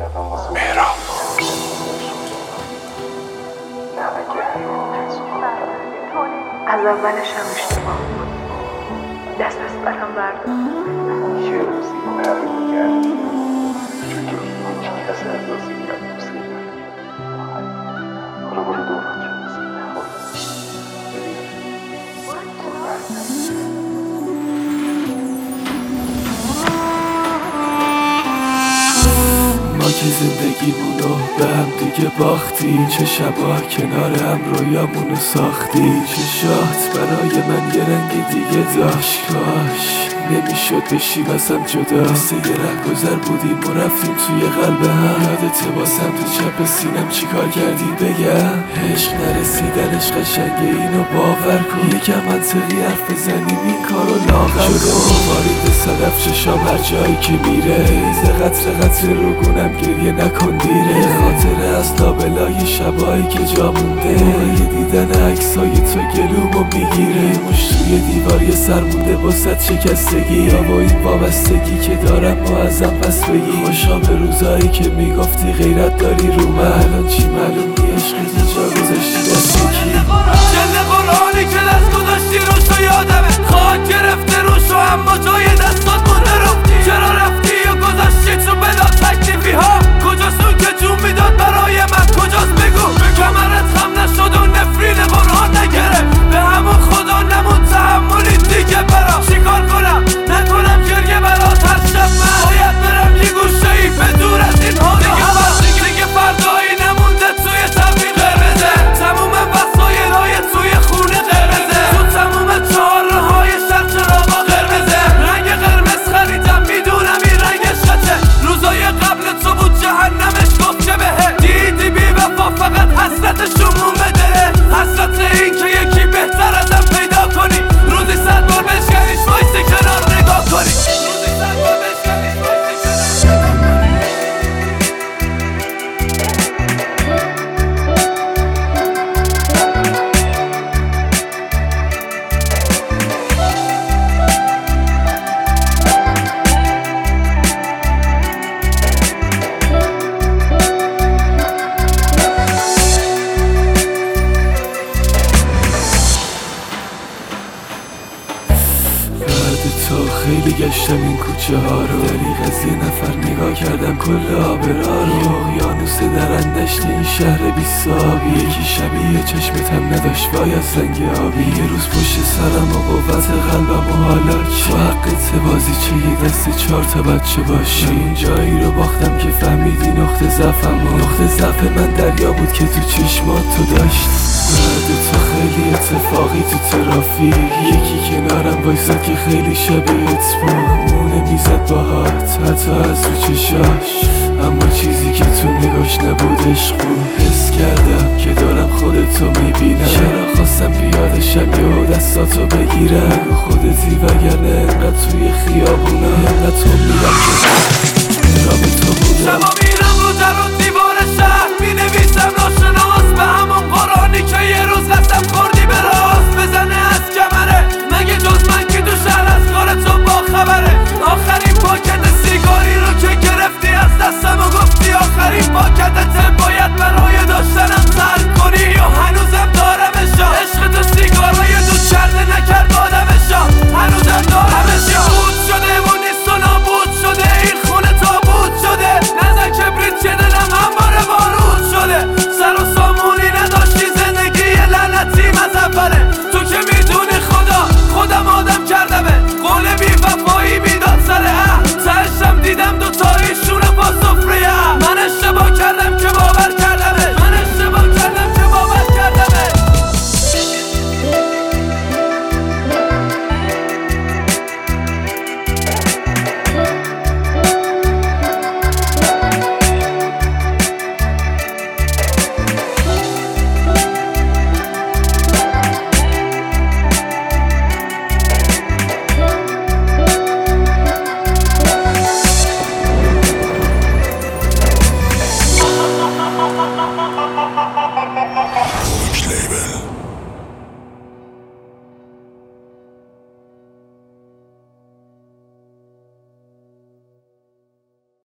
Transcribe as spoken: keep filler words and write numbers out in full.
مهراب از اولش هم اشتباه بود. دست از برم بردار. یه روزی نرمی کردی چطور هیچ کس احساسی میاد دوست کردن. حالا برو دورات شد ما که زندگیمونو به هم دیگه باختیم، چه شبا کنار هم رویامونو ساختیم. چشات برای من یه رنگ دیگه داشت، کاش نمیشد بشی واسم جدا. مثل یه رهگذر بودیم و رفتیم توی قلب هم. یادته با سمت چپ سینم چیکار کردی بگم؟ عشق نرسیدنش قشنگه، اینو باور کن. یکم منطقی حرف بزنیم این کارو لاغر کن. وارد صدف چشام هر جایی که میره، ایز قطر قطر رو گونم گریه نکن دیره. یه خاطره از لابلای شبایی که جا مونده، موقع دیدن عکسای تو گلومو میگیره. مش توی دیوار یه سر مونده باست شکستگی، یا با این وابستگی که دارم ما ازم پس بگی. خوشا به روزایی که میگفتی غیرت داری رو من، الان چی معلوم نی عشقت جا گذاشتی دست کی. جلد قرآنی که دست گذاشتی روش و یادمه، خواهد گرفته روش و اما جای دستات مونده رو. چرا رفتی و گذاشتی تو بلا تکلیفی ها؟ کجاست اون که جون میداد برای من؟ کجاست بگو کمرت خم نشد و نفرین قرآن نگره به همون خدا نمون تحملی دیگه. برام چیکار کنم نکنم گریه برات هر شب من باید برم یه گوشه ای به دور از این ها. دیگه فردا دیگه فردایی نمونده توی تبین قرمزه، تموم وسایل های توی خونه قرمزه، تو تموم چهار های شهر چراغا قرمزه. رنگ قرمز خریدم میدونم این رنگش خطه، روزای قبل تو بود جهنمش گفت که بهه. دیدی بی وفا فقط حسرت شموم بده، حسرت این که یکی بهتر ازم پیدا کنی. روزی صد بار بشکنیش وایسی کنار نگاه کنی. روزی صد بار بشکنیش وایسی کنار. تو خیلی گشتم این کوچه ها رو، دریغ از یه نفر نگاه کردم کل آبرا رو. اقیانوس درندشت این شهر بی صابی، یکی شبیه چشمتم نداشت وای از رنگ آبی. یه روز پشت سرم و قوت قلبم و حالا چه حقت بازی چه یه دست چهار تا بچه باشی. این جایی رو باختم که فهمیدی نقطه ضعفم و نقطه ضعف من دریا بود که تو چشمات تو داشت. بعد تو خیلی اتفاقی تو ترافیک، یکی کنارم وایساد که خیلی شبیهت بود. مونه میزد باهات حتی از تو چشاش، اما چیزی که تو نگاش نبود عشق بود. حس کردم که دارم خودتو میبینم، چرا خواستم پیادشم یا دستاتو بگیرم. خودتی وگرنه انقدر توی خیابونم انقدر تو میرم که